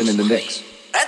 in the mix.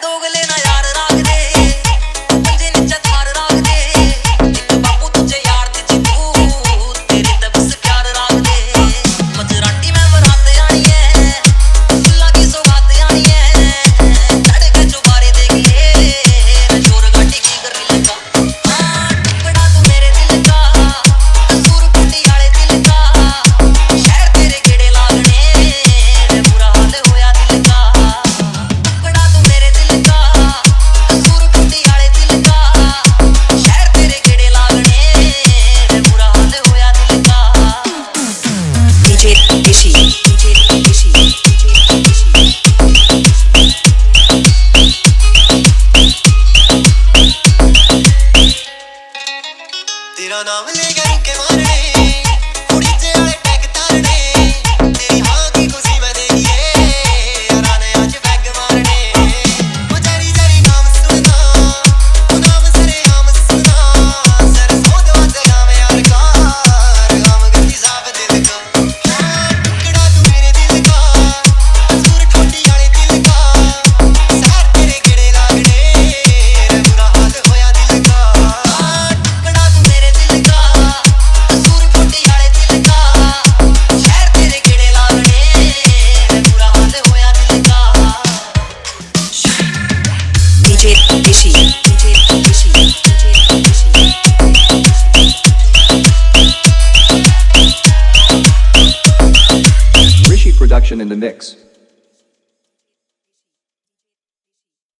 तेरा नाम लेकर के मारने कुड़ी से आले टैग तारने तेरी हाँ की खुशी में देखिए याराने आज बैग मारने वो जरी जरी नाम सुनना वो नाम सरे आम सुनना सर सोच बात गाँव यार का गाँव गंदी साफ दिल का टुकड़ा तू मेरे दिल का कसूर ठोटी आले दिल का शहर तेरे गेड़े लागने बुरा हाल होया दिल का Rishi production in the mix.